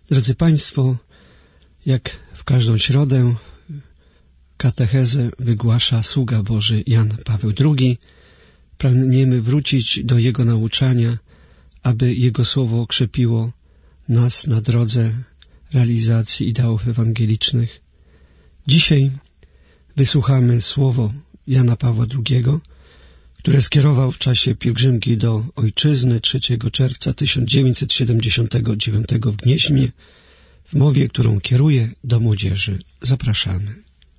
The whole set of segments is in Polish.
Drodzy Państwo, jak w każdą środę katechezę wygłasza sługa Boży Jan Paweł II. Pragniemy wrócić do jego nauczania, aby jego słowo okrzepiło nas na drodze realizacji ideałów ewangelicznych. Dzisiaj wysłuchamy słowo Jana Pawła II, które skierował w czasie pielgrzymki do Ojczyzny 3 czerwca 1979 w Gnieźnie, w mowie, którą kieruje do młodzieży. Zapraszamy.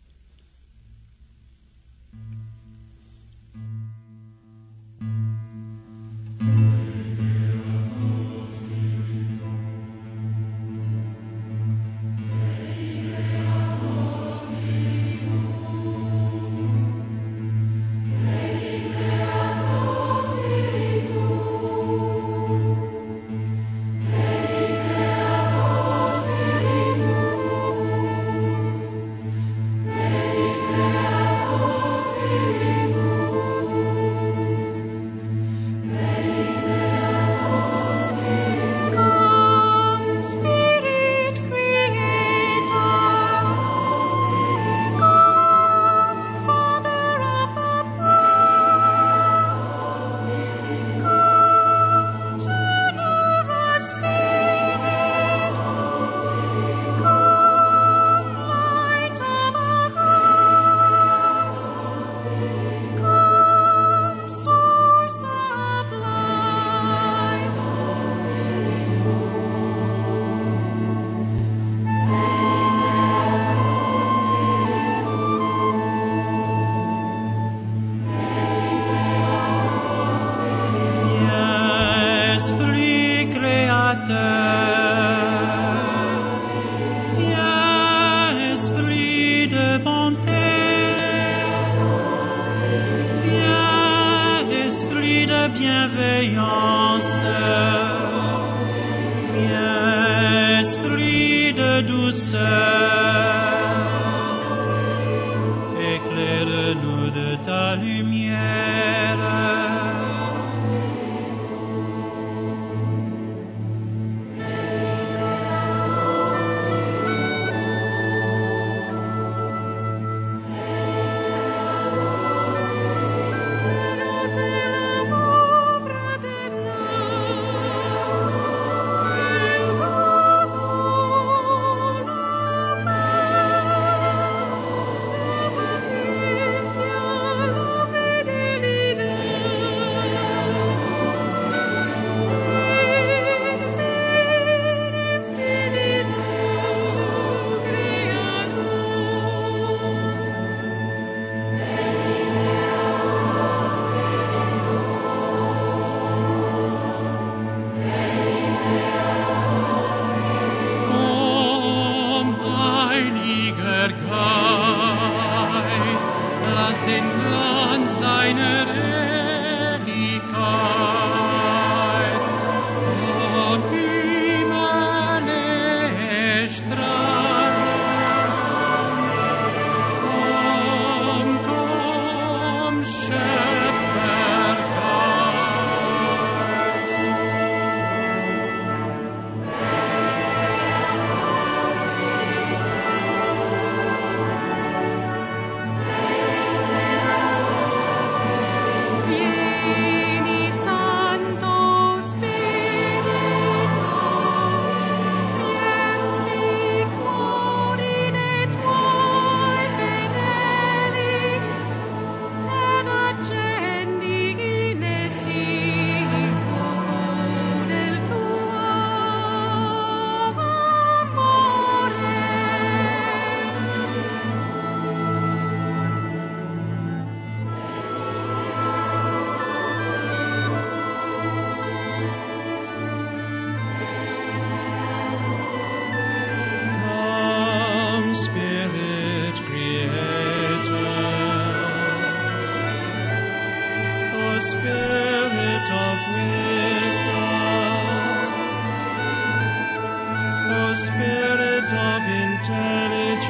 Spirit of intelligence,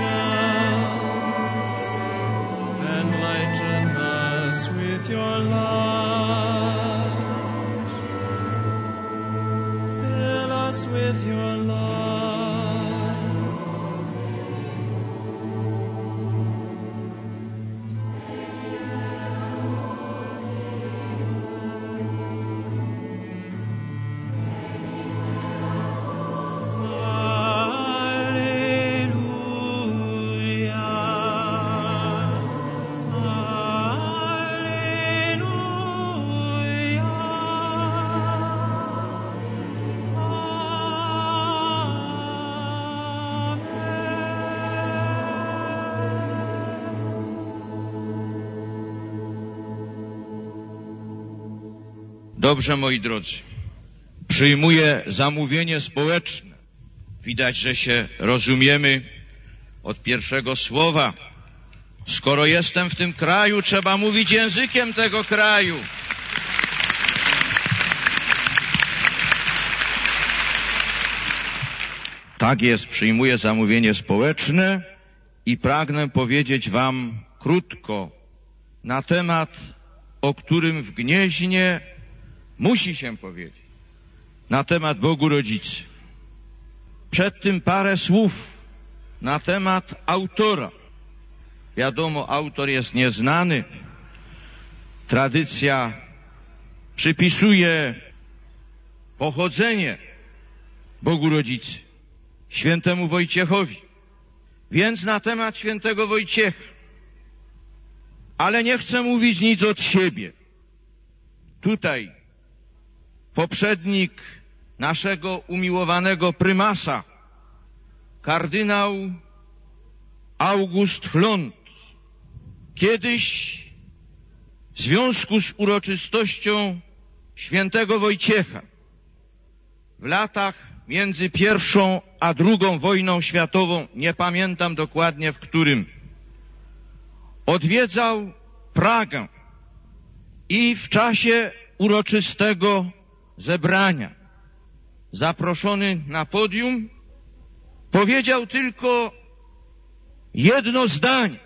enlighten us with your light. Fill us with your love. Dobrze, moi drodzy. Przyjmuję zamówienie społeczne. Widać, że się rozumiemy od pierwszego słowa. Skoro jestem w tym kraju, trzeba mówić językiem tego kraju. Tak jest, przyjmuję zamówienie społeczne i pragnę powiedzieć wam krótko na temat, o którym w Gnieźnie musi się powiedzieć. Na temat Bogu Rodzicy. Przed tym parę słów na temat autora. Wiadomo, autor jest nieznany. Tradycja przypisuje pochodzenie Bogu Rodzicy, świętemu Wojciechowi. Więc na temat świętego Wojciecha. Ale nie chcę mówić nic od siebie. Tutaj poprzednik naszego umiłowanego prymasa, kardynał August Hlond, kiedyś w związku z uroczystością świętego Wojciecha w latach między I a II wojną światową, nie pamiętam dokładnie w którym, odwiedzał Pragę i w czasie uroczystego zebrania, zaproszony na podium, powiedział tylko jedno zdanie.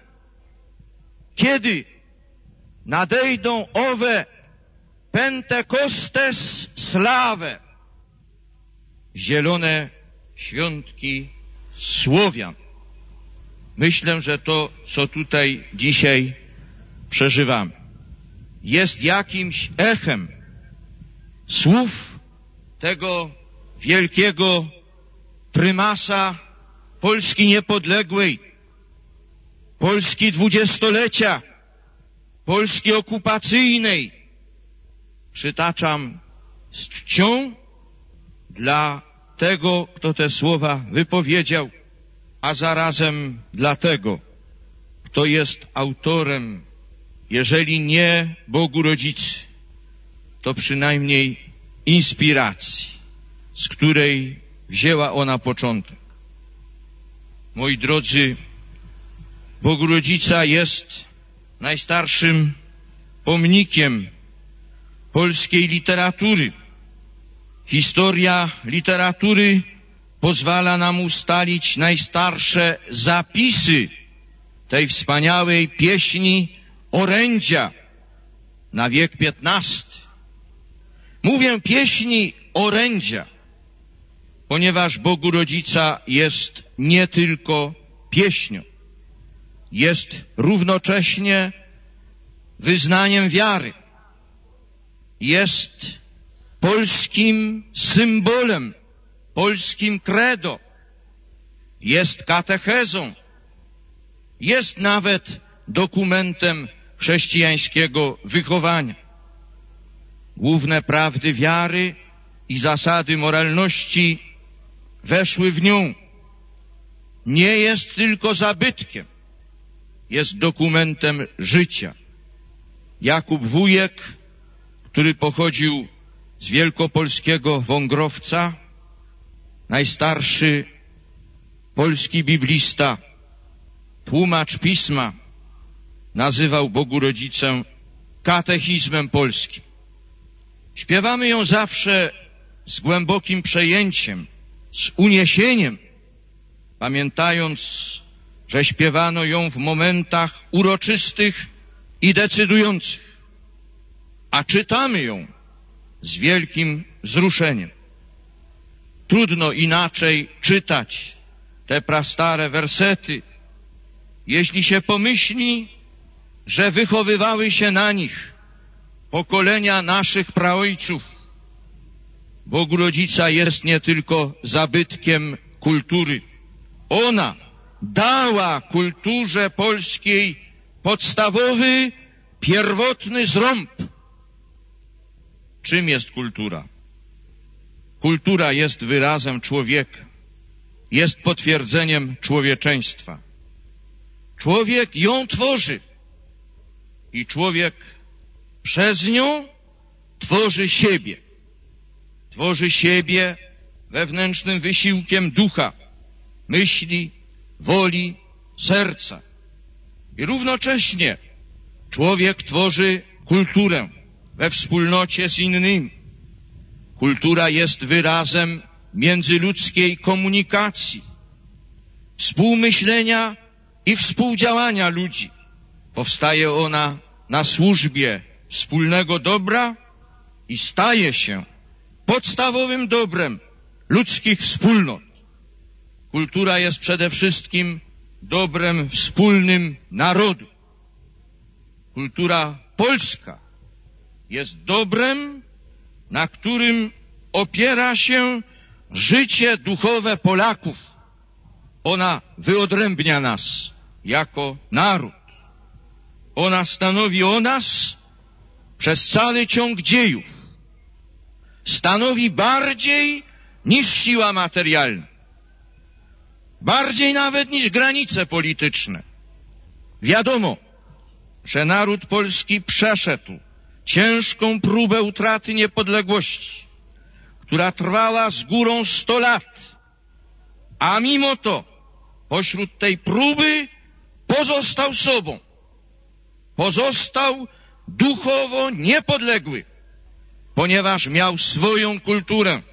Kiedy nadejdą owe Pentekostes sławe, zielone świątki Słowian. Myślę, że to, co tutaj dzisiaj przeżywamy, jest jakimś echem słów tego wielkiego prymasa Polski niepodległej, Polski dwudziestolecia, Polski okupacyjnej. Przytaczam z czcią dla tego, kto te słowa wypowiedział, a zarazem dla tego, kto jest autorem, jeżeli nie Bogu Rodzicy, to przynajmniej inspiracji, z której wzięła ona początek. Moi drodzy, Bogu Rodzica jest najstarszym pomnikiem polskiej literatury. Historia literatury pozwala nam ustalić najstarsze zapisy tej wspaniałej pieśni orędzia na wiek XV. Mówię pieśni orędzia, ponieważ Bogu Rodzica jest nie tylko pieśnią, jest równocześnie wyznaniem wiary, jest polskim symbolem, polskim credo, jest katechezą, jest nawet dokumentem chrześcijańskiego wychowania. Główne prawdy wiary i zasady moralności weszły w nią. Nie jest tylko zabytkiem, jest dokumentem życia. Jakub Wujek, który pochodził z wielkopolskiego Wągrowca, najstarszy polski biblista, tłumacz pisma, nazywał Bogu Rodzicę katechizmem polskim. Śpiewamy ją zawsze z głębokim przejęciem, z uniesieniem, pamiętając, że śpiewano ją w momentach uroczystych i decydujących, a czytamy ją z wielkim wzruszeniem. Trudno inaczej czytać te prastare wersety, jeśli się pomyśli, że wychowywały się na nich pokolenia naszych praojców. Bogu Rodzica jest nie tylko zabytkiem kultury. Ona dała kulturze polskiej podstawowy, pierwotny zrąb. Czym jest kultura? Kultura jest wyrazem człowieka, jest potwierdzeniem człowieczeństwa. Człowiek ją tworzy i człowiek przez nią tworzy siebie. Tworzy siebie wewnętrznym wysiłkiem ducha, myśli, woli, serca. I równocześnie człowiek tworzy kulturę we wspólnocie z innymi. Kultura jest wyrazem międzyludzkiej komunikacji, współmyślenia i współdziałania ludzi. Powstaje ona na służbie wspólnego dobra i staje się podstawowym dobrem ludzkich wspólnot. Kultura jest przede wszystkim dobrem wspólnym narodu. Kultura polska jest dobrem, na którym opiera się życie duchowe Polaków. Ona wyodrębnia nas jako naród. Ona stanowi o nas przez cały ciąg dziejów. Stanowi bardziej niż siła materialna. Bardziej nawet niż granice polityczne. Wiadomo, że naród polski przeszedł ciężką próbę utraty niepodległości, która trwała z górą 100 lat, a mimo to pośród tej próby pozostał sobą. Pozostał duchowo niepodległy, ponieważ miał swoją kulturę.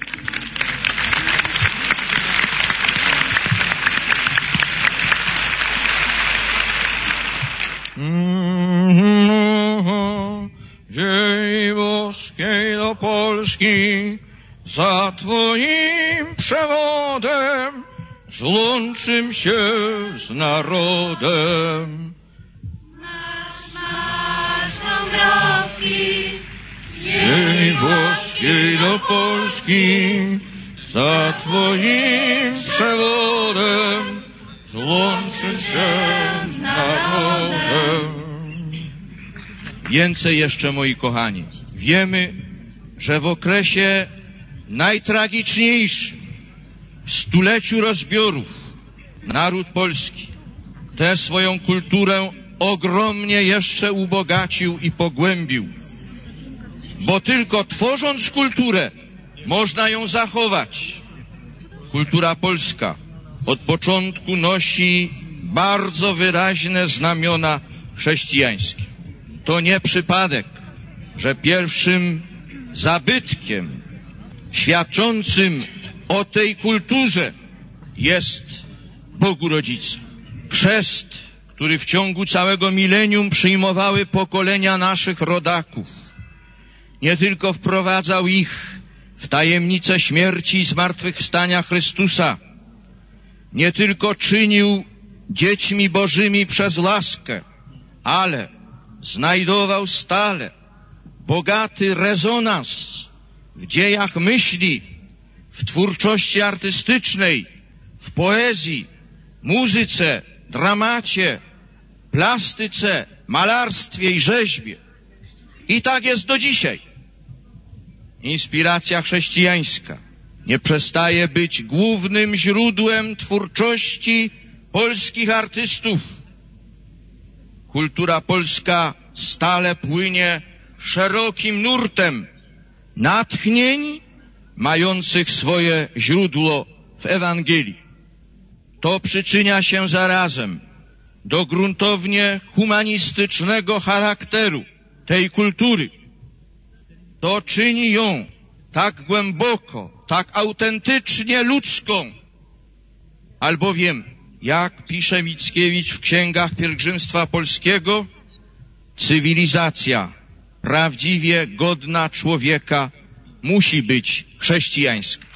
Dziej boskiej do Polski, za Twoim przewodem złączym się z narodem. Marsz Dąbrowski, Dziej boskiej do Polski, za Twoim przewodem złączym się z narodem. Więcej jeszcze, moi kochani, wiemy, że w okresie najtragiczniejszym, w stuleciu rozbiorów, naród polski tę swoją kulturę ogromnie jeszcze ubogacił i pogłębił, bo tylko tworząc kulturę można ją zachować. Kultura polska od początku nosi bardzo wyraźne znamiona chrześcijańskie. To nie przypadek, że pierwszym zabytkiem świadczącym o tej kulturze jest Bogu Rodzica. Chrzest, który w ciągu całego milenium przyjmowały pokolenia naszych rodaków, nie tylko wprowadzał ich w tajemnicę śmierci i zmartwychwstania Chrystusa, nie tylko czynił dziećmi Bożymi przez łaskę, ale znajdował stale bogaty rezonans w dziejach myśli, w twórczości artystycznej, w poezji, muzyce, dramacie, plastyce, malarstwie i rzeźbie. I tak jest do dzisiaj. Inspiracja chrześcijańska nie przestaje być głównym źródłem twórczości polskich artystów. Kultura polska stale płynie szerokim nurtem natchnień mających swoje źródło w Ewangelii. To przyczynia się zarazem do gruntownie humanistycznego charakteru tej kultury. To czyni ją tak głęboko, tak autentycznie ludzką, albowiem, jak pisze Mickiewicz w Księgach Pielgrzymstwa Polskiego, cywilizacja prawdziwie godna człowieka musi być chrześcijańska.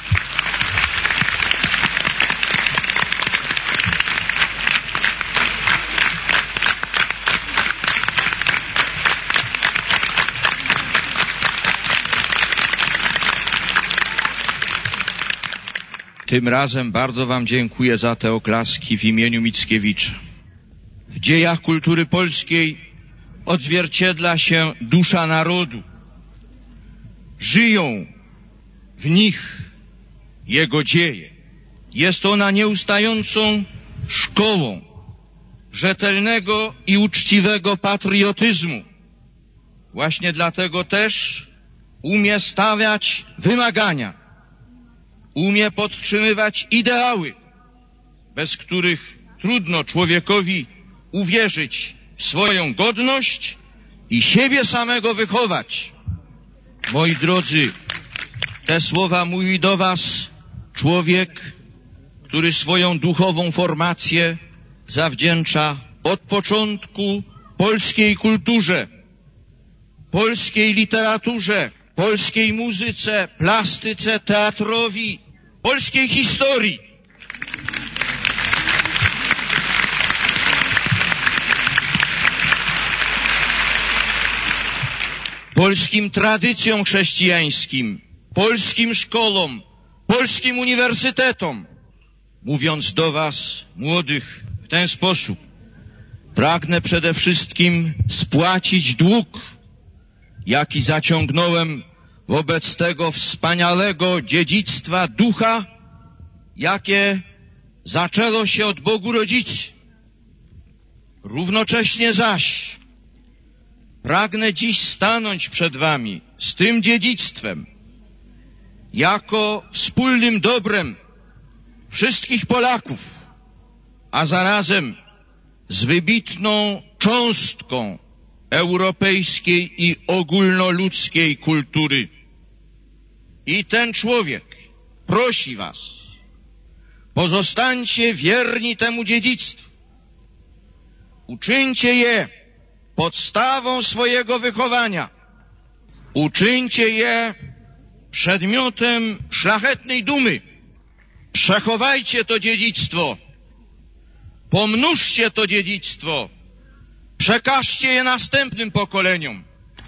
Tym razem bardzo Wam dziękuję za te oklaski w imieniu Mickiewicza. W dziejach kultury polskiej odzwierciedla się dusza narodu. Żyją w nich jego dzieje. Jest ona nieustającą szkołą rzetelnego i uczciwego patriotyzmu, Właśnie dlatego też umie stawiać wymagania, umie podtrzymywać ideały, bez których trudno człowiekowi uwierzyć w swoją godność i siebie samego wychować. Moi drodzy, te słowa mówi do was człowiek, który swoją duchową formację zawdzięcza od początku polskiej kulturze, polskiej literaturze, polskiej muzyce, plastyce, teatrowi, polskiej historii. Polskim tradycjom chrześcijańskim, polskim szkołom, polskim uniwersytetom. Mówiąc do was, młodych, w ten sposób, pragnę przede wszystkim spłacić dług, jaki zaciągnąłem wobec tego wspaniałego dziedzictwa ducha, jakie zaczęło się od Bogu Rodzicy. Równocześnie zaś pragnę dziś stanąć przed wami z tym dziedzictwem jako wspólnym dobrem wszystkich Polaków, a zarazem z wybitną cząstką europejskiej i ogólnoludzkiej kultury. I ten człowiek prosi was, pozostańcie wierni temu dziedzictwu. Uczyńcie je podstawą swojego wychowania. Uczyńcie je przedmiotem szlachetnej dumy. Przechowajcie to dziedzictwo. Pomnóżcie to dziedzictwo. Przekażcie je następnym pokoleniom.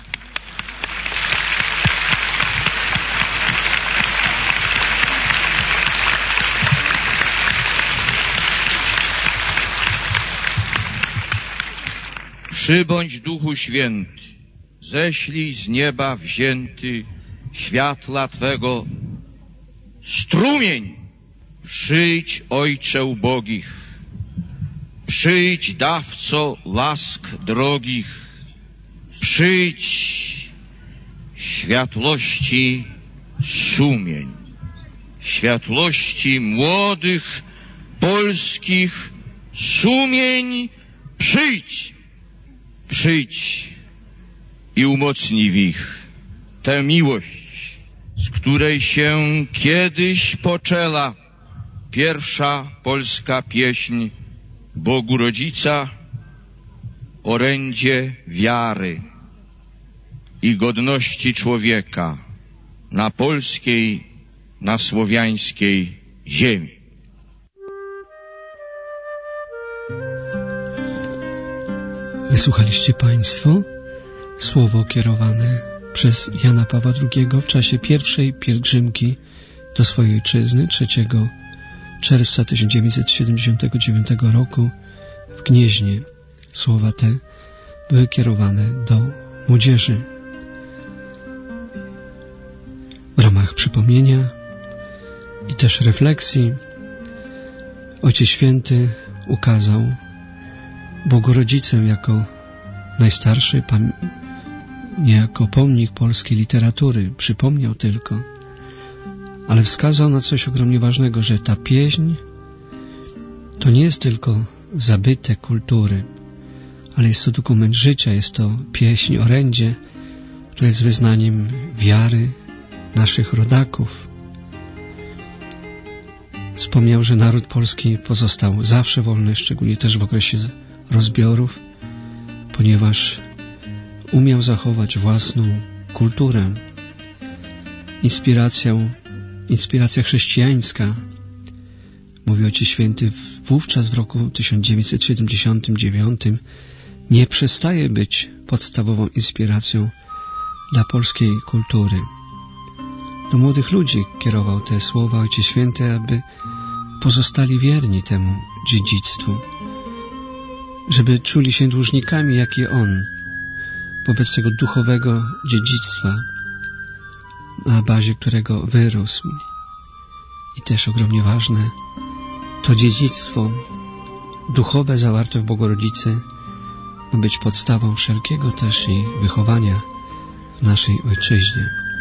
Przybądź Duchu Święty, ześlij z nieba wzięty światła Twego strumień. Przyjdź, Ojcze ubogich, przyjdź, dawco łask drogich, przyjdź, światłości sumień, światłości młodych polskich sumień, przyjdź. Przyjdź i umocnij w ich tę miłość, z której się kiedyś poczęła pierwsza polska pieśń Bogu Rodzica, orędzie wiary i godności człowieka na polskiej, na słowiańskiej ziemi. Wysłuchaliście Państwo słowo kierowane przez Jana Pawła II w czasie pierwszej pielgrzymki do swojej ojczyzny 3 czerwca 1979 roku w Gnieźnie. Słowa te były kierowane do młodzieży. W ramach przypomnienia i też refleksji Ojciec Święty ukazał Bogorodzicę jako najstarszy, nie jako pomnik polskiej literatury, przypomniał tylko, ale wskazał na coś ogromnie ważnego, że ta pieśń to nie jest tylko zabytek kultury, ale jest to dokument życia, jest to pieśń, orędzie, które jest wyznaniem wiary naszych rodaków. Wspomniał, że naród polski pozostał zawsze wolny, szczególnie też w okresie rozbiorów, ponieważ umiał zachować własną kulturę. Inspiracja chrześcijańska, mówi Ojciec Święty, wówczas w roku 1979 nie przestaje być podstawową inspiracją dla polskiej kultury. Do młodych ludzi kierował te słowa Ojciec Święty, aby pozostali wierni temu dziedzictwu, żeby czuli się dłużnikami, jak i on, wobec tego duchowego dziedzictwa, na bazie którego wyrósł. I też ogromnie ważne, to dziedzictwo duchowe zawarte w Bogorodzicy ma być podstawą wszelkiego też i wychowania w naszej ojczyźnie.